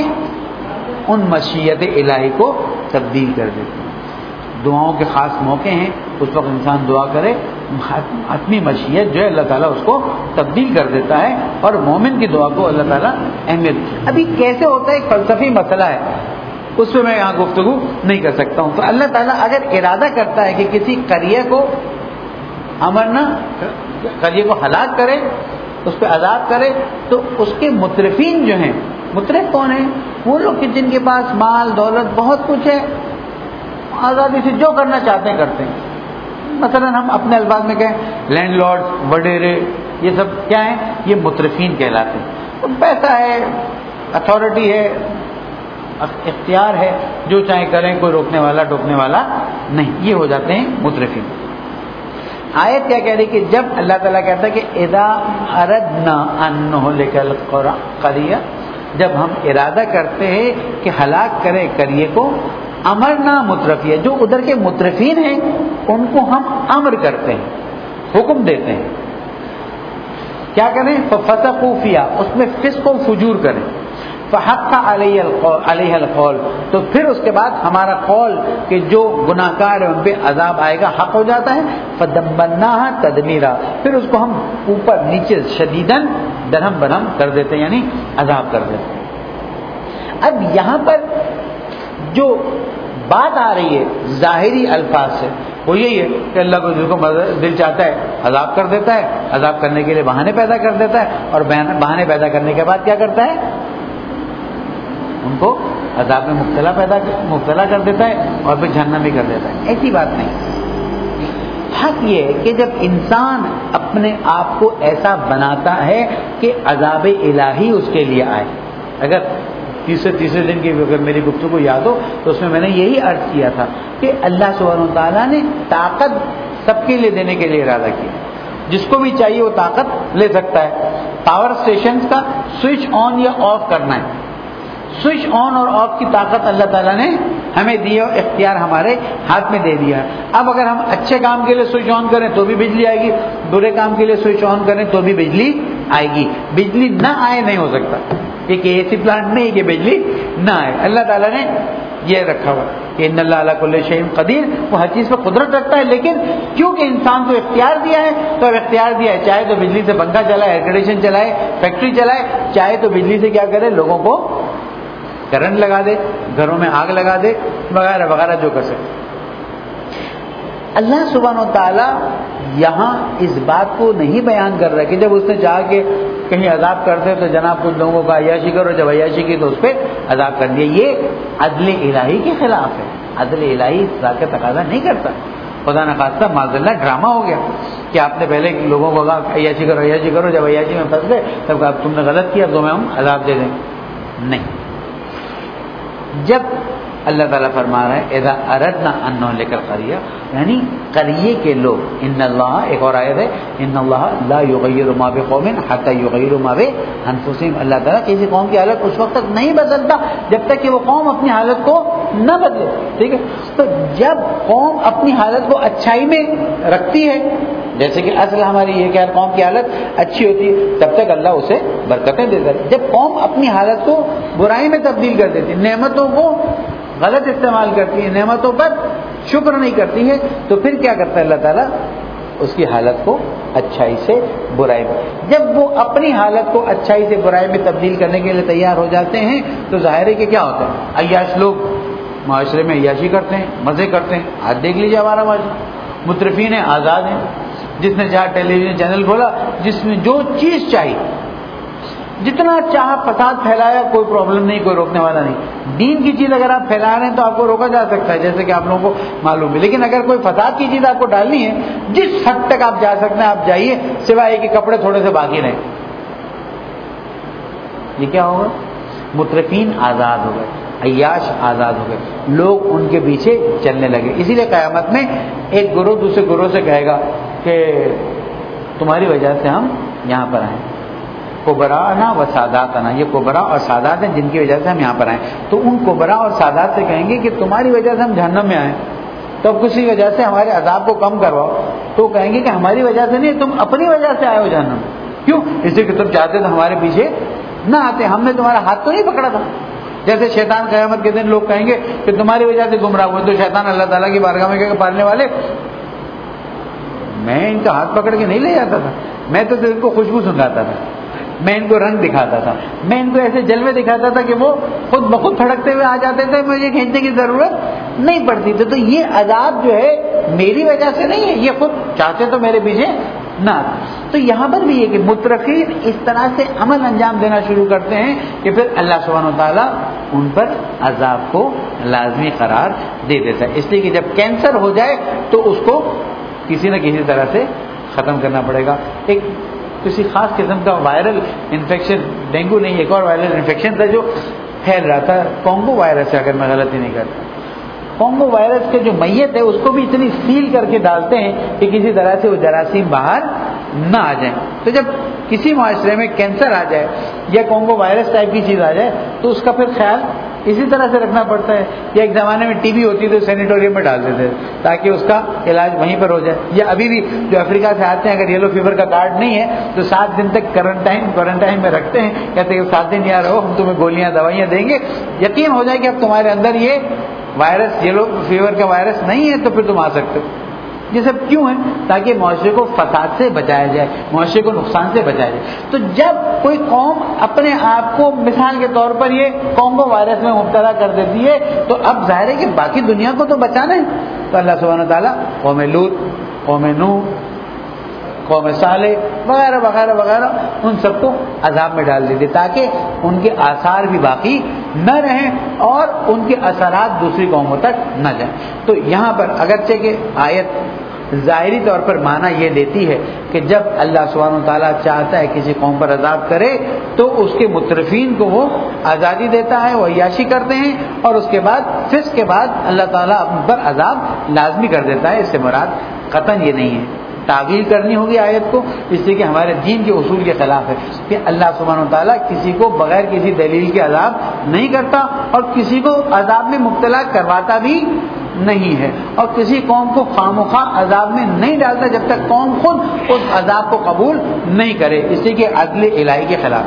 ان مشیت الہی کو تبدیل کر دیتی ہیں. دعاؤں کے خاص موقع ہیں، اس وقت انسان دعا کرے، حتمی مشیت جو ہے اللہ تعالیٰ اس کو تبدیل کر دیتا ہے، اور مومن کی دعا کو اللہ تعالیٰ اہمیت. ابھی کیسے ہوتا ہے ایک فلسفی مسئلہ ہے، اس پہ میں یہاں گفتگو نہیں کر سکتا ہوں. تو اللہ تعالیٰ اگر ارادہ کرتا ہے کہ کسی قریہ کو امرنا، قریہ کو ہلاک کرے، اس پہ عذاب کرے، تو اس کے مترفین جو ہیں، مترف کون ہیں؟ وہ لوگ کہ جن کے پاس مال دولت بہت کچھ ہے، آزادی سے جو کرنا چاہتے ہیں کرتے ہیں. مثلا ہم اپنے الفاظ میں کہیں لینڈ لارڈ وڈیرے، یہ سب کیا ہیں؟ یہ مترفین کہلاتے ہیں. تو پیسہ ہے، اتھارٹی ہے، اختیار ہے، جو چاہے کریں، کوئی روکنے والا ٹوکنے والا نہیں. یہ ہو جاتے ہیں مترفین. آیت کیا کہہ رہی کہ جب اللہ تعالیٰ کہتا ہے کہ اذا اردنا ان نہلک القریہ، جب ہم ارادہ کرتے ہیں کہ ہلاک کریں قریے کو، امرنا مترفیہ، جو ادھر کے مترفین ہیں ان کو ہم امر کرتے ہیں، حکم دیتے ہیں. کیا کریں؟ ففسقوا فیہا، اس میں فسق و فجور کریں. فحق علیہ القول، تو پھر اس کے بعد ہمارا قول کہ جو گناہ گار ہیں ان پہ عذاب آئے گا حق ہو جاتا ہے. فدمرناہا تدمیرا، پھر اس کو ہم اوپر نیچے شدیداً درہم برہم کر دیتے ہیں، یعنی عذاب کر دیتے ہیں. اب یہاں پر جو بات آ رہی ہے ظاہری الفاظ سے وہ یہی ہے کہ اللہ کو جس کو دل چاہتا ہے عذاب کر دیتا ہے، عذاب کرنے کے لیے بہانے پیدا کر دیتا ہے، اور بہانے پیدا کرنے کے بعد کیا کرتا ہے؟ ان کو عذاب میں مبتلا کر دیتا ہے اور پھر جہنم بھی کر دیتا ہے. ایسی بات نہیں. حق یہ ہے کہ جب انسان اپنے آپ کو ایسا بناتا ہے کہ عذاب الہی اس کے لیے آئے. اگر تیسرے دن کی اگر میری گفتگو یاد ہو تو اس میں میں نے یہی عرض کیا تھا کہ اللہ سبحانہ و تعالیٰ نے طاقت سب کے لیے دینے کے لیے ارادہ کیا. جس کو بھی چاہیے وہ طاقت لے سکتا ہے. پاور اسٹیشنز کا سوئچ آن یا آف کرنا ہے، سوئچ آن اور آف کی طاقت اللہ تعالیٰ نے ہمیں دی ہے، اور اختیار ہمارے ہاتھ میں دے دیا ہے. اب اگر ہم اچھے کام کے لیے سوئچ آن کریں تو بھی بجلی آئے گی، برے کام کے لیے سوئچ آن کریں تو بھی بجلی آئے گی. بجلی نہ آئے نہیں ہو سکتا. ایک ایسی پلانٹ نہیں کہ بجلی نہ آئے. اللہ تعالیٰ نے یہ رکھا ہوا کہ ان اللہ علی کل شیء قدیر، وہ ہر چیز پہ قدرت رکھتا ہے. لیکن کیونکہ انسان کو اختیار دیا ہے تو اب اختیار دیا ہے، چاہے تو بجلی سے پنکھا چلائے، ایئر کنڈیشن چلائے، فیکٹری چلائے، چاہے تو بجلی سے کیا کرے، لوگوں کو کرنٹ لگا دے، گھروں میں آگ لگا دے، وغیرہ وغیرہ جو کر سکتے. اللہ سبحانہ و تعالیٰ یہاں اس بات کو نہیں بیان کر رہا کہ جب اس نے چاہا کہ کہیں عذاب کرتے تو جناب کچھ لوگوں کو عیاشی کرو، جب عیاشی کی تو اس پہ عذاب کر دیا. یہ عدل الہی کے خلاف ہے. عدل الہی اس طرح کا تقاضا نہیں کرتا. خدا نخواستہ معاذ اللہ ڈرامہ ہو گیا کہ آپ نے پہلے لوگوں کو کہا عیاشی کرو عیاشی کرو، جب عیاشی میں پھنس گئے تب کہا تم نے غلط کیا تو ہم عذاب دے دیں. نہیں. جب اللہ تعالیٰ فرما رہے ہیں اذا اردنا ان نہلک القریہ، یعنی قریے کے لوگ. ان اللہ، ایک اور آیت ہے ان اللہ لا یغیر ما بقوم حتی یغیروا ما بانفسہم. اللہ تعالیٰ کسی قوم کی حالت اس وقت تک نہیں بدلتا جب تک کہ وہ قوم اپنی حالت کو نہ بدلے. ٹھیک ہے. تو جب قوم اپنی حالت کو اچھائی میں رکھتی ہے، جیسے کہ اصل ہماری یہ کہ ہر قوم کی حالت اچھی ہوتی ہے تب تک اللہ اسے برکتیں دیتا ہے. جب قوم اپنی حالت کو برائی میں تبدیل کر دیتی، نعمتوں کو غلط استعمال کرتی ہے، نعمتوں پر شکر نہیں کرتی ہے، تو پھر کیا کرتا ہے اللہ تعالیٰ؟ اس کی حالت کو اچھائی سے برائی میں. جب وہ اپنی حالت کو اچھائی سے برائی میں تبدیل کرنے کے لیے تیار ہو جاتے ہیں تو ظاہر ہے کہ کیا ہوتا ہے؟ عیاش لوگ معاشرے میں عیاشی کرتے ہیں، مزے کرتے ہیں. آج دیکھ لیجیے ہمارا معاشرہ، مترفین ہیں، آزاد ہیں. جس نے چاہا ٹیلی ویژن چینل کھولا، جس میں جو چیز چاہیے، جتنا چاہا فساد پھیلایا، کوئی پرابلم نہیں، کوئی روکنے والا نہیں. دین کی چیز اگر آپ پھیلا رہے ہیں تو آپ کو روکا جا سکتا ہے، جیسے کہ آپ لوگوں کو معلوم ہے. لیکن اگر کوئی فساد کی چیز آپ کو ڈالنی ہے، جس حد تک آپ جا سکتے ہیں آپ جائیے، سوائے کہ کپڑے تھوڑے سے باقی رہیں. یہ کیا ہوگا؟ مترفین آزاد ہو گئے، عیاش آزاد ہو گئے، لوگ ان کے پیچھے چلنے لگے. اسی لیے قیامت میں ایک گروہ دوسرے گروہ سے کہے گا کہ تمہاری وجہ سے ہم یہاں پر آئے. کبراءنا و ساداتنا، یہ کبراء اور سادات ہیں جن کی وجہ سے ہم یہاں پر آئے. تو ان کبراء اور سادات سے کہیں گے کہ تمہاری وجہ سے ہم جہنم میں آئے، تو اب کسی وجہ سے ہمارے عذاب کو کم کرواؤ. تو کہیں گے کہ ہماری وجہ سے نہیں، تم اپنی وجہ سے آئے ہو جہنم. کیوں؟ اس لیے کہ تم چاہتے تو ہمارے پیچھے نہ آتے، ہم نے تمہارا ہاتھ تو نہیں پکڑا تھا. جیسے شیطان قیامت کے دن لوگ کہیں گے کہ تمہاری وجہ سے گمراہ ہوئے، تو شیطان اللہ تعالیٰ کی بارگاہ میں کہے کہ پالنے والے، میں ان کا ہاتھ پکڑ کے نہیں لے جاتا تھا، میں تو ان کو خوشبو سنگاتا تھا، میں ان کو رنگ دکھاتا تھا، میں ان کو ایسے جلوے دکھاتا تھا کہ وہ خود بخود پھڑکتے ہوئے آ جاتے تھے، مجھے کھینچنے کی ضرورت نہیں پڑتی تھی. تو یہ عذاب جو ہے میری وجہ سے نہیں ہے، یہ خود چاہتے تو میرے پیچھے نہ. تو یہاں پر بھی یہ کہ مترفین اس طرح سے عمل انجام دینا شروع کرتے ہیں کہ پھر اللہ سبحانہ و تعالیٰ ان پر عذاب کو لازمی قرار دے دیتا ہے. اس لیے کہ جب کینسر ہو جائے تو اس کو کسی نہ کسی طرح سے ختم کرنا پڑے گا. ایک کسی خاص قسم کا وائرل انفیکشن، ڈینگو نہیں، ایک اور وائرل انفیکشن تھا جو پھیل رہا تھا، کونگو وائرس ہے اگر میں غلطی نہیں کرتا. کونگو وائرس کے جو میت ہے اس کو بھی اتنی سیل کر کے ڈالتے ہیں کہ کسی طرح سے وہ جراثیم باہر نہ آ جائیں. تو جب کسی معاشرے میں کینسر آ جائے یا کونگو وائرس ٹائپ کی چیز آ جائے تو اس کا پھر خیال اسی طرح سے رکھنا پڑتا ہے. یا ایک زمانے میں ٹی بی ہوتی تو سینیٹوریم میں ڈال دیتے تاکہ اس کا علاج وہیں پر ہو جائے. یا ابھی بھی جو افریقہ سے آتے ہیں اگر یلو فیور کا کارڈ نہیں ہے تو 7 دن تک کوارنٹائن میں رکھتے ہیں، کہتے ہیں کہ 7 دن یہاں رہو، ہم تمہیں گولیاں دوائیاں دیں گے، یقین ہو جائے کہ اب تمہارے اندر یہ وائرس، یلو فیور کا وائرس نہیں ہے تو پھر تم آ سکتے ہو. یہ سب کیوں ہے؟ تاکہ معاشرے کو فساد سے بچایا جائے، معاشرے کو نقصان سے بچایا جائے. تو جب کوئی قوم اپنے آپ کو مثال کے طور پر یہ کونگو وائرس میں مبتلا کر دیتی ہے تو اب ظاہر ہے کہ باقی دنیا کو تو بچانا ہے. تو اللہ سبحانہ وتعالیٰ قوم لوط، قوم نوح، قوم صالح وغیرہ وغیرہ وغیرہ ان سب کو عذاب میں ڈال دیتے تاکہ ان کے آثار بھی باقی نہ رہیں اور ان کے اثرات دوسری قوموں تک نہ جائیں. تو یہاں پر اگرچہ کہ آیت ظاہری طور پر معنی یہ دیتی ہے کہ جب اللہ سبحانہ و تعالیٰ چاہتا ہے کسی قوم پر عذاب کرے تو اس کے مترفین کو وہ آزادی دیتا ہے، وہ عیاشی کرتے ہیں، اور اس کے بعد فسق کے بعد اللہ تعالیٰ ان پر عذاب لازمی کر دیتا ہے. اس سے مراد قطعاً یہ نہیں ہے. تعویل کرنی ہوگی آیت کو، اس لیے کہ ہمارے دین کے اصول کے خلاف ہے کہ اللہ سبحانہ و تعالیٰ کسی کو بغیر کسی دلیل کے عذاب نہیں کرتا اور کسی کو عذاب میں مبتلا کرواتا بھی نہیں ہے، اور کسی قوم کو خامخواہ عذاب میں نہیں ڈالتا جب تک قوم خود اس عذاب کو قبول نہیں کرے. اس لیے کہ عدل الہی کے خلاف.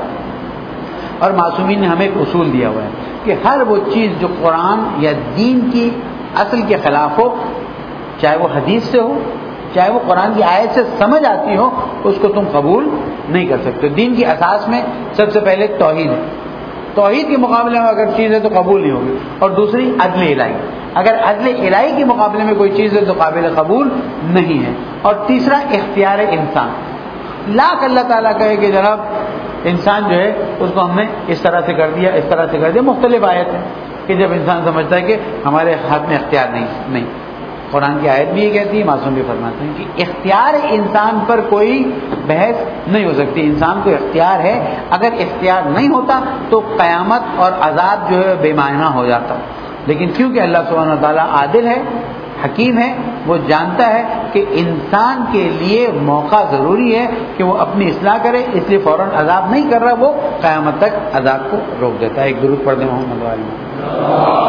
اور معصومین نے ہمیں ایک اصول دیا ہوا ہے کہ ہر وہ چیز جو قرآن یا دین کی اصل کے خلاف ہو، چاہے وہ حدیث سے ہو، چاہے وہ قرآن کی آیت سے سمجھ آتی ہو، اس کو تم قبول نہیں کر سکتے. دین کی اساس میں سب سے پہلے توحید ہے. توحید کے مقابلے میں اگر چیز ہے تو قبول نہیں ہوگی. اور دوسری عدل الہی. اگر عدل الہی کے مقابلے میں کوئی چیز ہے تو قابل قبول نہیں ہے. اور تیسرا اختیار انسان. لاکھ اللہ تعالیٰ کہے کہ جناب انسان جو ہے اس کو ہم نے اس طرح سے کر دیا، اس طرح سے کر دیا. مختلف آیت ہیں کہ جب انسان سمجھتا ہے کہ ہمارے ہاتھ میں اختیار نہیں. قرآن کی آیت بھی یہ کہتی ہے، معصوم بھی فرماتے ہیں کہ اختیار انسان پر کوئی بحث نہیں ہو سکتی. انسان کو اختیار ہے، اگر اختیار نہیں ہوتا تو قیامت اور عذاب جو ہے بے معنی ہو جاتا. لیکن کیونکہ اللہ سبحانہ وتعالیٰ عادل ہے، حکیم ہے، وہ جانتا ہے کہ انسان کے لیے موقع ضروری ہے کہ وہ اپنی اصلاح کرے، اس لیے فوراً عذاب نہیں کر رہا، وہ قیامت تک عذاب کو روک دیتا ہے. ایک درود پڑھ دیں محمد علیہ.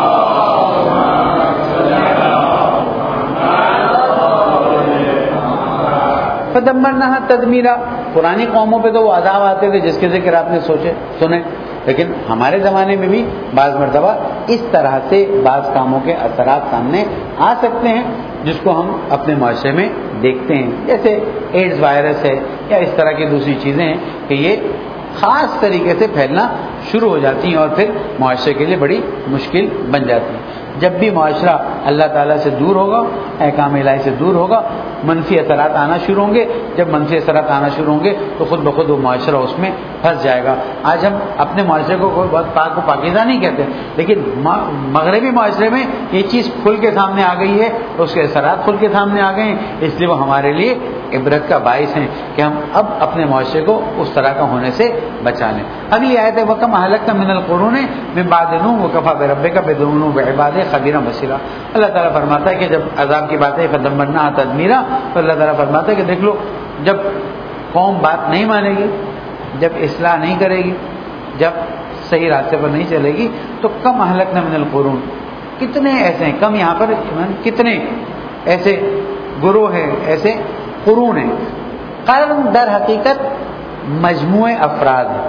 فدمرناها تدمیرا. پرانی قوموں پہ تو وہ عذاب آتے تھے جس کے ذکر آپ نے سنے، لیکن ہمارے زمانے میں بھی بعض مرتبہ اس طرح سے بعض کاموں کے اثرات سامنے آ سکتے ہیں جس کو ہم اپنے معاشرے میں دیکھتے ہیں. جیسے ایڈز وائرس ہے یا اس طرح کی دوسری چیزیں ہیں کہ یہ خاص طریقے سے پھیلنا شروع ہو جاتی ہیں اور پھر معاشرے کے لیے بڑی مشکل بن جاتی ہیں. جب بھی معاشرہ اللہ تعالیٰ سے دور ہوگا، احکام الہی سے دور ہوگا، منفی اثرات آنا شروع ہوں گے. جب منفی اثرات آنا شروع ہوں گے تو خود بخود وہ معاشرہ اس میں پھنس جائے گا. آج ہم اپنے معاشرے کو کوئی بہت پاک و پاکیزہ نہیں کہتے، لیکن مغربی معاشرے میں یہ چیز کھل کے سامنے آ گئی ہے، اس کے اثرات کھل کے سامنے آ گئے ہیں. اس لیے وہ ہمارے لیے عبرت کا باعث ہیں کہ ہم اب اپنے معاشرے کو اس طرح کا ہونے سے بچا لیں. اگلی آیت ہے وَكَمْ أَهْلَكْنَا مِنَ الْقُرُونِ مِن بَعْدِ نُوحٍ وَكَفَىٰ بِرَبِّكَ بِذُنُوبِ عِبَادِهِ خَبِيرًا بَصِيرًا. اللہ تعالیٰ فرماتا ہے کہ جب عذاب کی بات ہے فَدَمَّرْنَاهَا تَدْمِيرًا، تو اللہ تعالیٰ فرماتا ہے کہ دیکھ لو جب قوم بات نہیں مانے گی، جب اصلاح نہیں کرے گی، جب صحیح راستے پر نہیں چلے گی، تو کم أَهْلَكْنَا مِنَ الْقُرُونِ، کتنے ایسے ہیں، کم یہاں پر کتنے ایسے گروہ ہیں، ایسے قرون ہیں. قرن در حقیقت مجموعے افراد ہیں،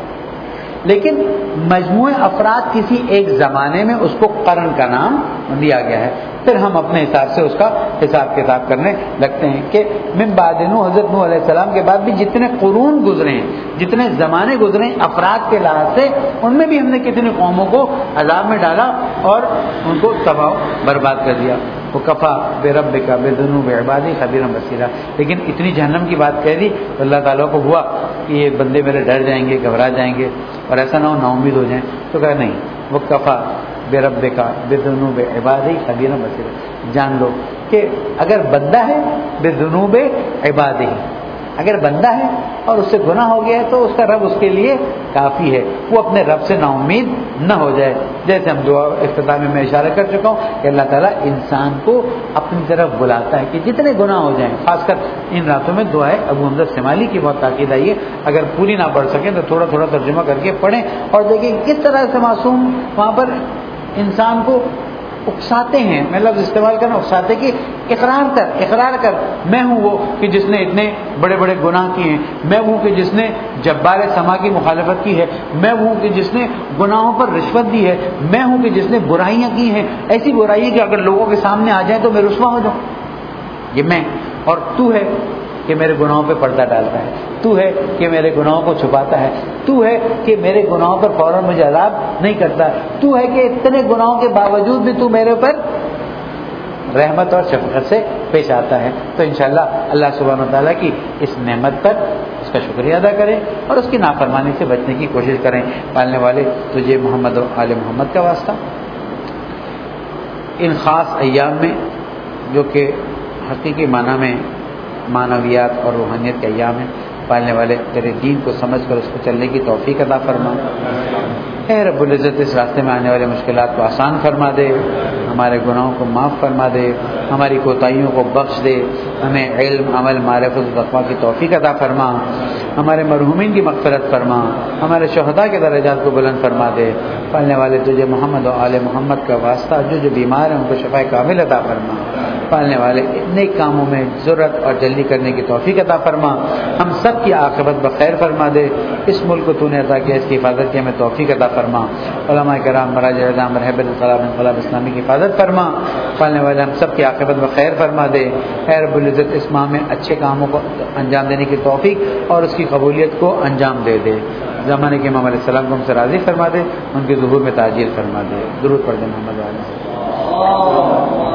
لیکن مجموعے افراد کسی ایک زمانے میں اس کو قرن کا نام دیا گیا ہے. پھر ہم اپنے حساب سے اس کا حساب کتاب کرنے لگتے ہیں کہ من بعد نوح، حضرت نوح علیہ السلام کے بعد بھی جتنے قرون گزرے ہیں، جتنے زمانے گزرے ہیں افراد کے لحاظ سے، ان میں بھی ہم نے کتنی قوموں کو عذاب میں ڈالا اور ان کو تباہ برباد کر دیا. وَكَفَىٰ بِرَبِّكَ بِذُنُوبِ عِبَادِهِ خَبِيرًا بَصِيرًا. لیکن اتنی جہنم کی بات کہہ دی تو اللہ تعالیٰ کو ہوا کہ یہ بندے میرے ڈر جائیں گے، گھبرا جائیں گے اور ایسا نہ ہو نا امید ہو جائیں، تو کہا نہیں، وَكَفَىٰ بِرَبِّكَ بِذُنُوبِ عِبَادِهِ خَبِيرًا بَصِيرًا. جان لو کہ اگر بندہ ہے بِذُنُوبِ عِبَادِهِ، اگر بندہ ہے اور اس سے گناہ ہو گیا ہے تو اس کا رب اس کے لیے کافی ہے، وہ اپنے رب سے نا امید نہ ہو جائے. جیسے ہم دعا اختتام میں اشارہ کر چکا ہوں کہ اللہ تعالیٰ انسان کو اپنی طرف بلاتا ہے کہ جتنے گناہ ہو جائیں. خاص کر ان راتوں میں دعا ہے ابو حمزہ شمالی کی بہت تاکید آئی ہے، اگر پوری نہ پڑھ سکیں تو تھوڑا تھوڑا ترجمہ کر کے پڑھیں اور دیکھیں کس طرح سے معصوم وہاں پر انسان کو اکساتے ہیں. میں لفظ استعمال کرنا اکساتے کہ اقرار کر میں ہوں وہ کہ جس نے اتنے بڑے بڑے گناہ کیے ہیں، میں ہوں کہ جس نے جبار سما کی مخالفت کی ہے، میں ہوں کہ جس نے گناہوں پر رشوت دی ہے، میں ہوں کہ جس نے برائیاں کی ہیں، ایسی برائیاں کہ اگر لوگوں کے سامنے آ جائیں تو میں رسوا ہو جاؤں. یہ میں اور تو ہے کہ میرے گناہوں پہ پردہ ڈالتا ہے، تو ہے کہ میرے گناہوں کو چھپاتا ہے، تو ہے کہ میرے گناہوں پر فوراً مجھے عذاب نہیں کرتا، تو ہے کہ اتنے گناہوں کے باوجود بھی تو میرے پر رحمت اور شفقت سے پیش آتا ہے. تو انشاءاللہ اللہ سبحانہ وتعالیٰ کی اس نعمت پر اس کا شکریہ ادا کریں اور اس کی نافرمانی سے بچنے کی کوشش کریں. پالنے والے تجھے محمد اور آل محمد کا واسطہ ان خاص ایام میں جو کہ حقیقی معنی میں معنویات اور روحانیت کے ایام ہیں، پالنے والے تیرے دین کو سمجھ کر اس کو چلنے کی توفیق عطا فرما. اے رب العزت اس راستے میں آنے والے مشکلات کو آسان فرما دے، ہمارے گناہوں کو معاف فرما دے، ہماری کوتاہیوں کو بخش دے، ہمیں علم، عمل، معرفت و تقویٰ کی توفیق عطا فرما، ہمارے مرحومین کی مغفرت فرما، ہمارے شہداء کے درجات کو بلند فرما دے. پالنے والے تجھے محمد و آل محمد کا واسطہ جو بیمار ہیں ان کو شفا کامل عطا فرما. پالنے والے نیک کاموں میں ضرورت اور جلدی کرنے کی توفیق عطا فرما. ہم سب کی عاقبت بخیر فرما دے. اس ملک کو تو نے عطا کیا، اس کی حفاظت کی ہمیں توفیق عطا فرما. علماء کرام، مراجع اعظام، رہبر انقلاب اسلامی کی حفاظت فرما. پالنے والے ہم سب کی عاقبت بخیر فرما دے. اے رب العزت اس ماہ میں اچھے کاموں کو انجام دینے کی توفیق اور اس کی قبولیت کو انجام دے دے. زمانے کے امام علیہ السلام کو ہم سے راضی فرما دے، ان کے ظہور میں تاجیل فرما دے. درود پڑھ دیں محمد علیہ. اللہ